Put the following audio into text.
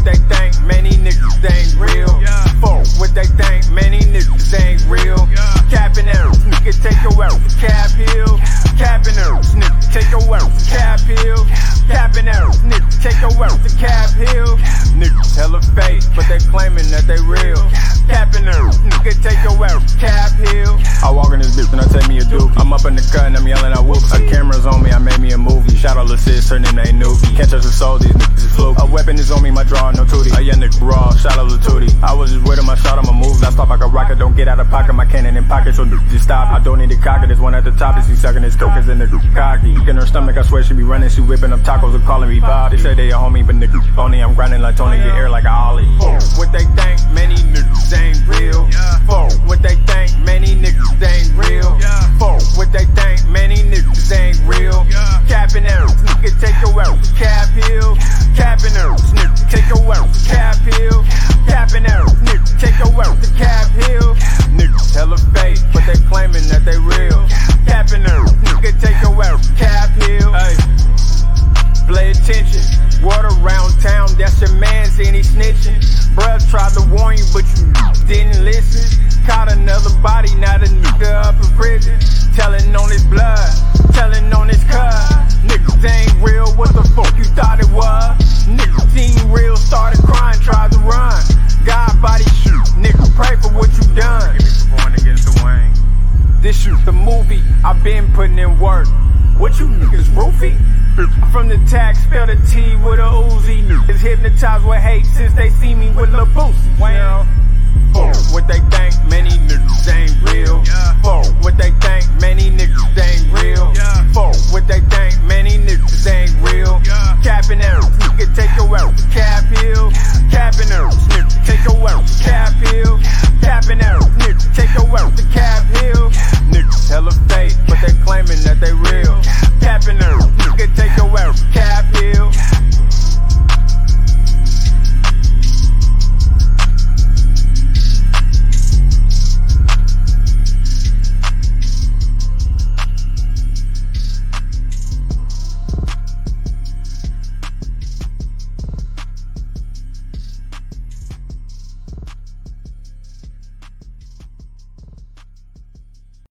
they think, many niggas ain't real. Fuck what they think, many niggas ain't real. Capping out, nigga, take your out to Cap Hill. Capping out, nigga, take your out to Cap Hill. Capping out, nigga, take your out to Cap Hill. Niggas hella fake, but they claiming that they real. Capping out, nigga, take your out to Cap Hill. I walk in this bitch and I take me a dookie. I'm up in the cut and I'm yelling out whoop. A camera's on me, I made me a movie. Shout out Lassis, her name ain't Nuki. Can't touch the soul, these niggas is fluke. A weapon is on me, my draw, no tootie. A young nigga raw, shout out Latootie. I was just with him, I shot him a movie. I stop like a rocket, don't get out of pocket. My cannon in pocket, so just stop. I don't need to cock it, there's one at the top. Is he sucking his coke, is in the cocky. In her stomach, I swear she be running. She whipping up tacos and calling me Bob. They say they a homie, but niggas phony. I'm grinding like Tony, get air like a Ollie. What they think, many niggas ain't real. Fuck what they think, many niggas ain't real. Fuck what they think, many niggas ain't real. Capping out, nigga, take your out to Cap Hill. Capping out, nigga, take your out to Cap Hill. Capping out, nigga, take your out to Cap Hill. Niggas hella fake, but they claiming that they real. Capping out, nigga, take your out to Cap Hill. Hey, pay attention. Word around town, that's your man saying he snitching. Bruh tried to warn you, but you didn't listen. Caught another body, now the nigga up in prison. Telling on his blood, telling on his cuz. Niggas ain't real, what the fuck you thought it was? Niggas ain't real, started crying, tried to run. God body shoot, nigga pray for what you done. Give me some against the Wayne. This shoot the movie, I been putting in work. What you niggas roofie? From the tag, spell the T with a Uzi. Niggas hypnotized with hate since they see me with Lil Boosie. Fuck what they think, many niggas ain't real. Fuck what they think, many niggas ain't real. Fuck what they think, many niggas ain't real. Capping out, nigga, take your out to Cap Hill. Capping out, nigga, take your out to Cap Hill. Capping out, nigga, take your out to Cap Hill. Niggas hella fake, but they claiming that they real.